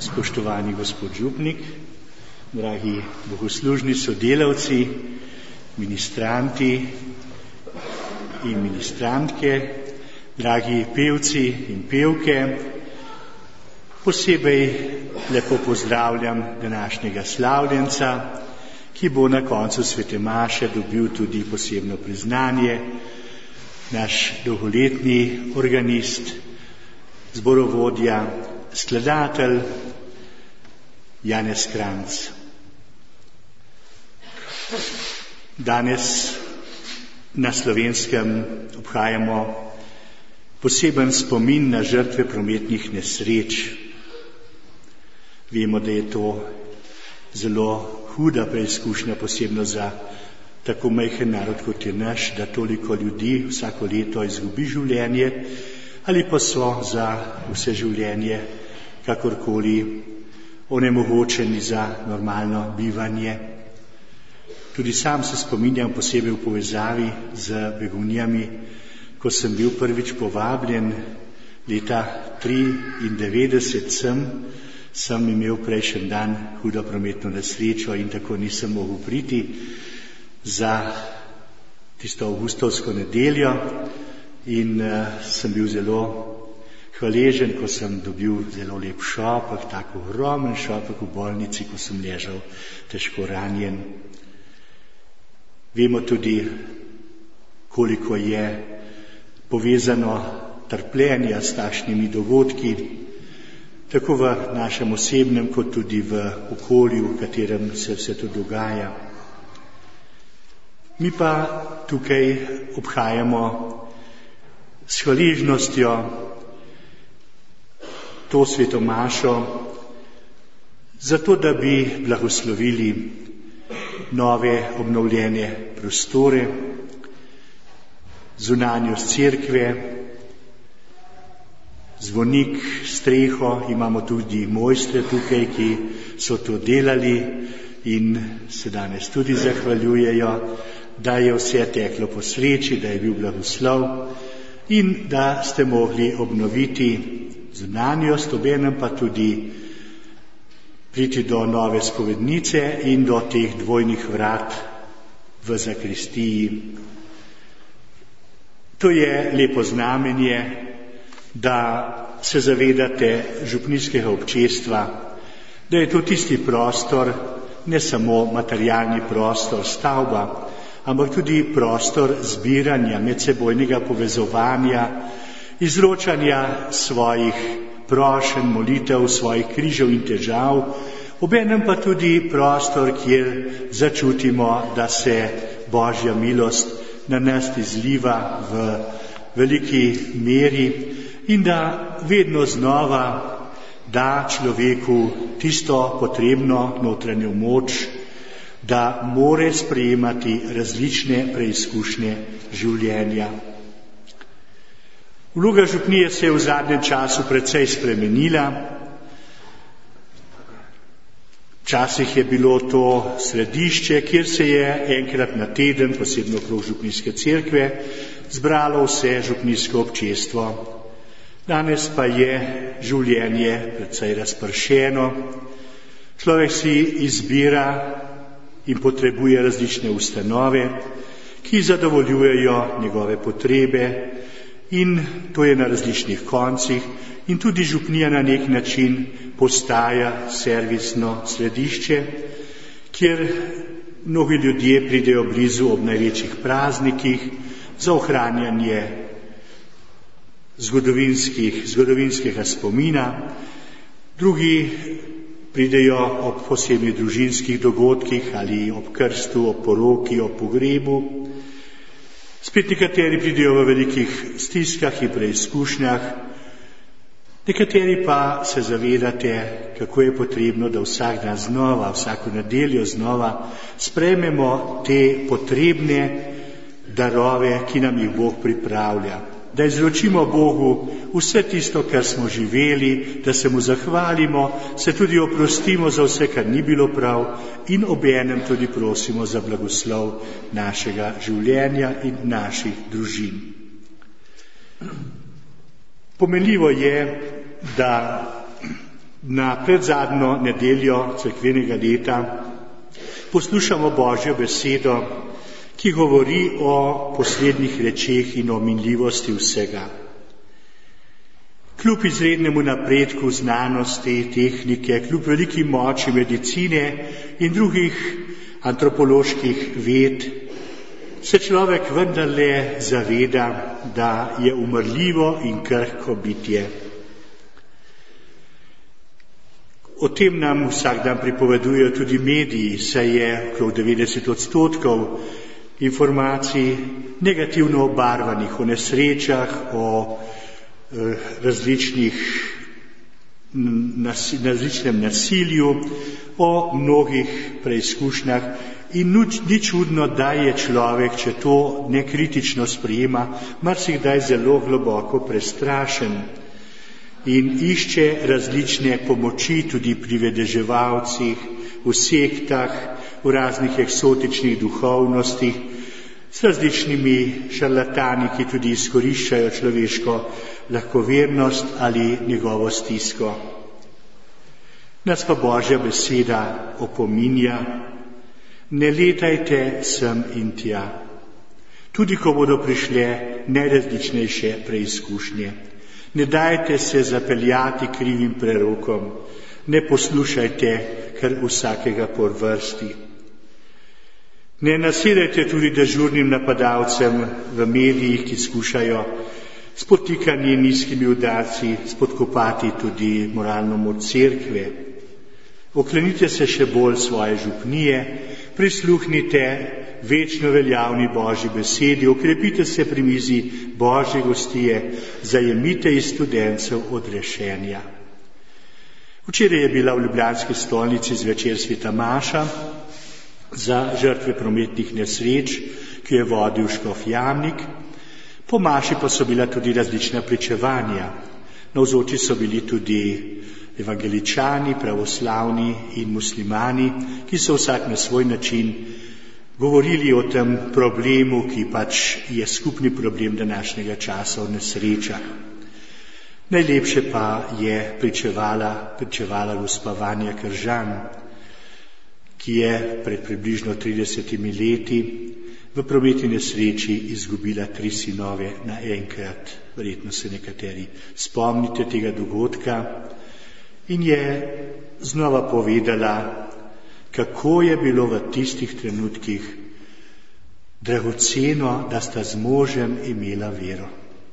Spoštovani gospod župnik, dragi bogoslužni sodelavci, ministranti in ministrantke, dragi pevci in pevke, posebej lepo pozdravljam današnjega slavljenca, ki bo na koncu svete maše dobil tudi posebno priznanje, naš dolgoletni organist, zborovodja, skladatelj Janez Kranjc. Danes na Slovenskem obhajamo poseben spomin na žrtve prometnih nesreč. Vemo, da je to zelo huda preizkušnja, posebno za tako majhen narod, kot je naš, da toliko ljudi vsako leto izgubi življenje ali pa so za vse življenje kakorkoli onemogočeni za normalno bivanje. Tudi sam se spominjam posebej v povezavi z begunijami, ko sem bil prvič povabljen leta 1993 sem imel prejšnji dan hudo prometno nesrečo in tako nisem mogel priti za tisto avgustovsko nedeljo in sem bil zelo hvaležen, ko sem dobil zelo lep šopek, tako ogromen šopek v bolnici, ko sem ležal težko ranjen. Vemo tudi, koliko je povezano trpljenja s takšnimi dogodki, tako v našem osebnem, kot tudi v okolju, v katerem se vse to dogaja. Mi pa tukaj obhajamo s hvaležnostjo to sveto mašo, zato da bi blagoslovili nove obnovljene prostore, zunanjost cerkve, zvonik, streho, imamo tudi mojstre tukaj, ki so to delali in se danes tudi zahvaljujejo, da je vse teklo po sreči, da je bil blagoslov in da ste mogli obnoviti zunanjost, obenem pa tudi priti do nove spovednice in do teh dvojnih vrat v zakristiji. To je lepo znamenje, da se zavedate župnijskega občestva, da je to tisti prostor, ne samo materialni prostor, stavba, ampak tudi prostor zbiranja, medsebojnega povezovanja, izročanja svojih prošenj, molitev, svojih križev in težav, obenem pa tudi prostor, kjer začutimo, da se Božja milost na nas izliva v veliki meri in da vedno znova da človeku tisto potrebno notranjo moč, da more sprejemati različne preizkušnje življenja. Vloga župnije se je v zadnjem času precej spremenila. Včasih je bilo to središče, kjer se je enkrat na teden, posebno okrog župnijske cerkve, zbralo vse župnijsko občestvo. Danes pa je življenje precej razpršeno. Človek si izbira in potrebuje različne ustanove, ki zadovoljujejo njegove potrebe in to je na različnih koncih in tudi župnija na nek način postaja servisno središče, kjer mnogi ljudje pridejo blizu ob največjih praznikih za ohranjanje zgodovinskega spomina, drugi pridejo ob posebnih družinskih dogodkih ali ob krstu, ob poroki, ob pogrebu. Spet nekateri pridejo v velikih stiskah in preizkušnjah, nekateri pa se zavedate, kako je potrebno, da vsak dan znova, vsako nedeljo znova sprejmemo te potrebne darove, ki nam jih Bog pripravlja. Da izročimo Bogu vse tisto, kar smo živeli, da se mu zahvalimo, se tudi oprostimo za vse, kar ni bilo prav in obenem tudi prosimo za blagoslov našega življenja in naših družin. Pomenljivo je, da Na predzadnjo nedeljo cerkvenega leta poslušamo Božjo besedo, ki govori o poslednjih rečeh in o minljivosti vsega. Kljub izrednemu napredku znanosti, tehnike, kljub veliki moči medicine in drugih antropoloških ved, se človek vendarle zaveda, da je umrljivo in krhko bitje. O tem nam vsak dan pripovedujejo tudi mediji, saj je okrog 90% informacij negativno obarvanih o nesrečah, o različnem nasilju, o mnogih preizkušnjah in ni čudno, da je človek, če to nekritično sprejema, marsikdaj zelo globoko prestrašen in išče različne pomoči tudi pri vedeževalcih, v sektah, v raznih eksotičnih duhovnostih, s različnimi šarlatani, ki tudi izkoriščajo človeško lahkovernost ali njegovo stisko. Nas pa Božja beseda opominja: ne letajte sem in tja, tudi ko bodo prišle najrazličnejše preizkušnje. Ne dajte se zapeljati krivim prerokom, ne poslušajte kar vsakega po vrsti. Ne nasedajte tudi dežurnim napadalcem v medijih, ki skušajo s podtikanji in nizkimi udarci spodkopati tudi moralno moč cerkve. Oklenite se še bolj svoje župnije, prisluhnite večno veljavni Božji besedi, okrepite se pri mizi Božje gostije, zajemite iz studencev odrešenja. Včeraj je bila v ljubljanski stolnici zvečer sveta maša za žrtve prometnih nesreč, ki je vodil škof Jamnik. Po maši pa so bila tudi različna pričevanja. Navzoči so bili tudi evangeličani, pravoslavni in muslimani, ki so vsak na svoj način govorili o tem problemu, ki pač je skupni problem današnjega časa, o nesrečah. Najlepše pa je pričevala gospa Vanja Kržan, ki je pred približno 30 leti v prometni nesreči izgubila 3 sinove naenkrat. Verjetno se nekateri spomnite tega dogodka. In je znova povedala, kako je bilo v tistih trenutkih dragoceno, da sta z možem imela vero.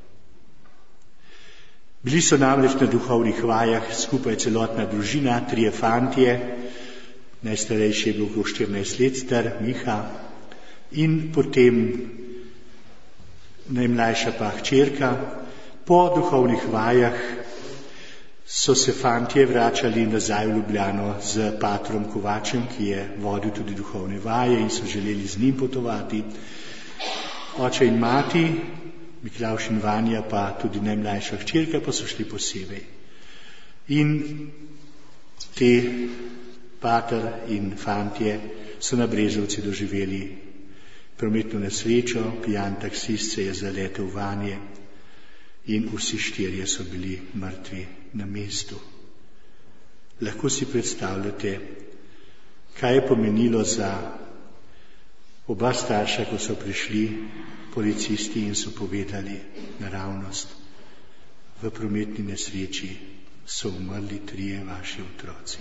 Bili so namreč na duhovnih vajah skupaj celotna družina, 3 fantje, najstarejši je bil okrog 14 let star, Miha, in potem najmlajša pa hčerka. Po duhovnih vajah so se fantje vračali nazaj v Ljubljano z patrom Kovačem, ki je vodil tudi duhovne vaje in so želeli z njim potovati. Oče in mati, Miklavž in Vanja, pa tudi najmlajša hčerka, pa so šli posebej. In te pater in fantje so na Brežovci doživeli prometno nesrečo, pijan taksist se je zaletel vanje in vsi 4 so bili mrtvi na mestu. Lahko si predstavljate, kaj je pomenilo za oba starša, ko so prišli policisti in so povedali naravnost: v prometni nesreči so umrli 3 vaši otroci.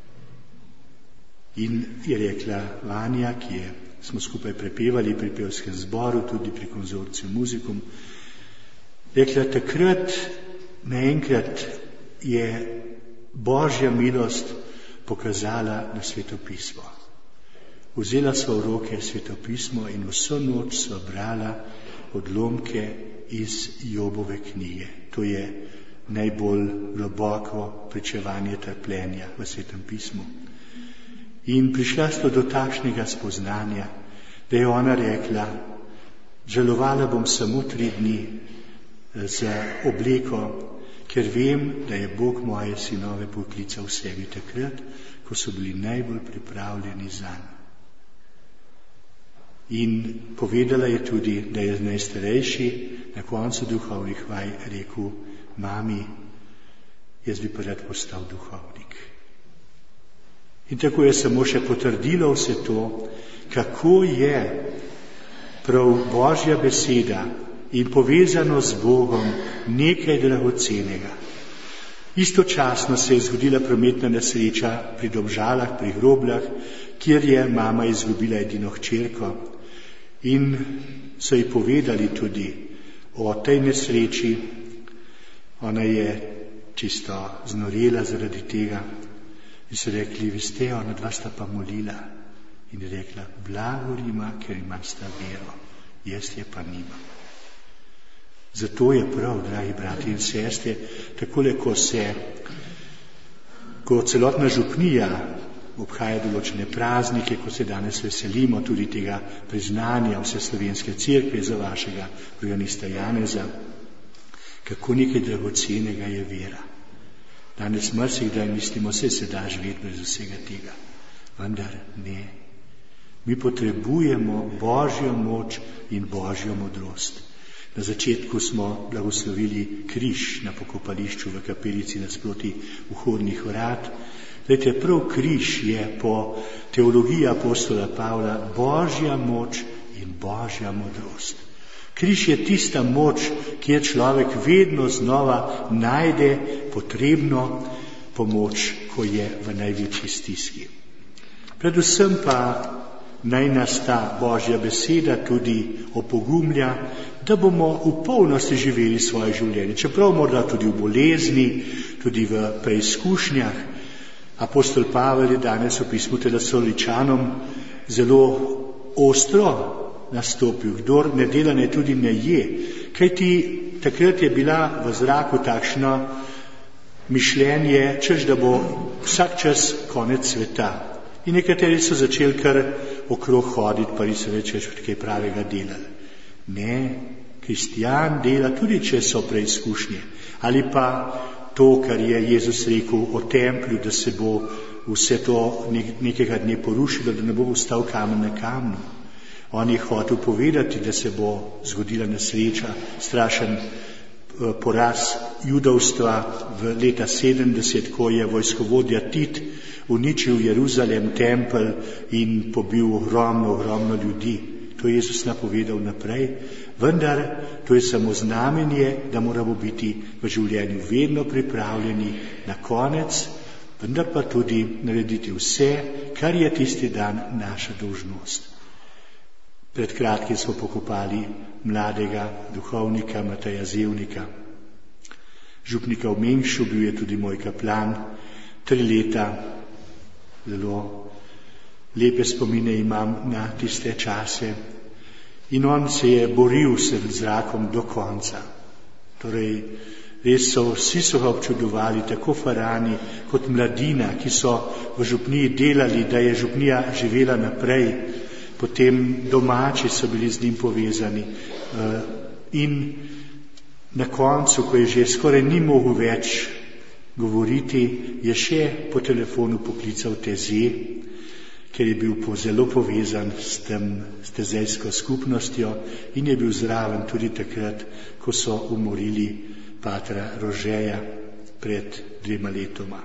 In je rekla Vanja, ki smo skupaj prepevali pri pevskem zboru, tudi pri konzorciju Muzikum, rekla: takrat naenkrat je Božja milost pokazala na svetopismo. Vzela sva v roke svetopismo in vso noč sva brala odlomke iz Jobove knjige. To je najbolj globoko pričevanje trpljenja v svetem pismu. In prišla sta do takšnega spoznanja, da je ona rekla: žalovala bom samo 3 dni za obleko, ker vem, da je Bog moje sinove poklical v sebi takrat, ko so bili najbolj pripravljeni zanj. In povedala je tudi, da je najstarejši na koncu duhovnih vaj rekel: mami, jaz bi pa rad postal duhovnik. In tako je samo še potrdilo vse to, kako je prav Božja beseda in povezano z Bogom nekaj dragocenega. Istočasno se je zgodila prometna nesreča pri Domžalah, pri Grobljah, kjer je mama izgubila edino hčerko in so ji povedali tudi o tej nesreči. Ona je čisto znorela zaradi tega in so rekli, veste, ona dva sta pa molila. In je rekla, blagor ima, ker ima sta vero, jaz je pa nimam. Zato je prav, dragi brati in sestre, takole, ko celotna župnija obhaja določene praznike, ko se danes veselimo tudi tega priznanja Vseslovenske cerkve za vašega organista Janeza, kako nekaj dragocenega je vera. Danes marsikdaj mislimo, se da živeti brez vsega tega. Vendar ne. Mi potrebujemo Božjo moč in Božjo modrost. Na začetku smo blagoslovili križ na pokopališču v kapelici nasproti vhodnih vrat. Glejte, prav križ je po teologiji apostola Pavla Božja moč in Božja modrost. Križ je tista moč, kjer človek vedno znova najde potrebno pomoč, ko je v največji stiski. Predvsem pa naj nas ta Božja beseda tudi opogumlja, da bomo v polnosti živeli svoje življenje. Čeprav morda tudi v bolezni, tudi v preizkušnjah. Apostol Pavel je danes v pismu Tesaloničanom zelo ostro nastopil. Kdor ne dela, ne tudi ne je. Kajti takrat je bila v zraku takšno mišljenje, češ da bo vsak čas konec sveta. In nekateri so začeli kar okrog hoditi, pa niso več kaj pravega delali. Ne, kristijan dela tudi, če so preizkušnje. Ali pa to, kar je Jezus rekel o templju, da se bo vse to nekega dne porušilo, da ne bo ostal kamen na kamnu. On je hotel povedati, da se bo zgodila nesreča, strašen poraz judovstva v leta 70, ko je vojskovodja Tit uničil Jeruzalem, tempelj in pobil ogromno ljudi. To je Jezus napovedal naprej, vendar to je samo znamenje, da moramo biti v življenju vedno pripravljeni na konec, vendar pa tudi narediti vse, kar je tisti dan naša dolžnost. Pred kratkim smo pokopali mladega duhovnika Mateja Zevnika, župnika v Mengšu, bil je tudi moj kaplan, 3 leta, zelo lepe spomine imam na tiste čase. In on se je boril s zrakom do konca. Torej, res vsi so ga občudovali, tako farani kot mladina, ki so v župniji delali, da je župnija živela naprej. Potem domači so bili z njim povezani. In na koncu, ko je že skoraj ni mogel več govoriti, je še po telefonu poklical Teze, ker je bil zelo povezan s tezejsko skupnostjo in je bil zraven tudi takrat, ko so umorili patra Rožeja pred 2 letoma.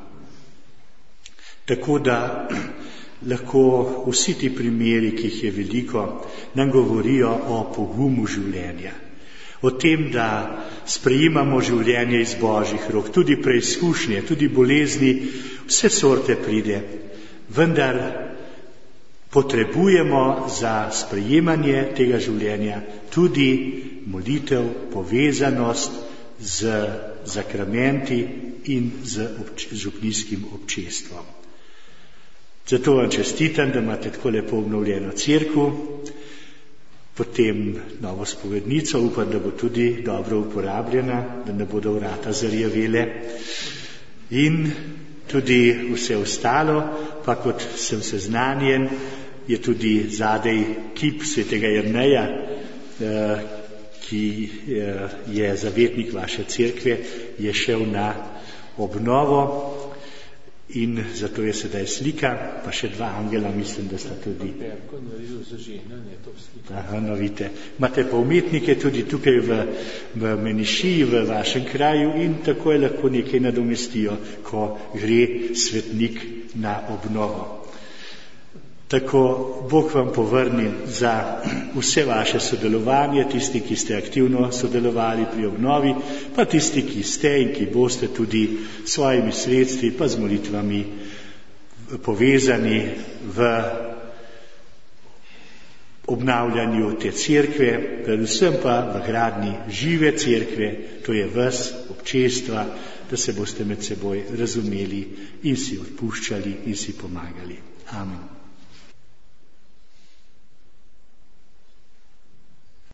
Tako da lahko vsi ti primeri, ki jih je veliko, nam govorijo o pogumu življenja. O tem, da sprejemamo življenje iz Božjih rok, tudi preizkušnje, tudi bolezni, vse sorte pride. Vendar potrebujemo za sprejemanje tega življenja tudi molitev, povezanost z sakramenti in z župnijskim občestvom. Zato vam čestitam, da imate tako lepo obnovljeno cerkev, potem novo spovednico, upam, da bo tudi dobro uporabljena, da ne bodo vrata zarjavele in tudi vse ostalo, pa kot sem seznanjen, je tudi zadej kip svetega Jerneja, ki je zavetnik vaše cerkve, je šel na obnovo In zato je sedaj slika, pa še 2 angela, mislim, da sta tudi. Aha, no vidite. Imate pa umetnike tudi tukaj v Menišiji, v vašem kraju in tako je lahko nekaj nadomestijo, ko gre svetnik na obnovo. Tako Bog vam povrni za vse vaše sodelovanje, tisti, ki ste aktivno sodelovali pri obnovi, pa tisti, ki ste in ki boste tudi s svojimi sredstvi pa z molitvami povezani v obnavljanju te cerkve, predvsem pa v gradnji žive cerkve, to je vas, občestva, da se boste med seboj razumeli in si odpuščali in si pomagali. Amen.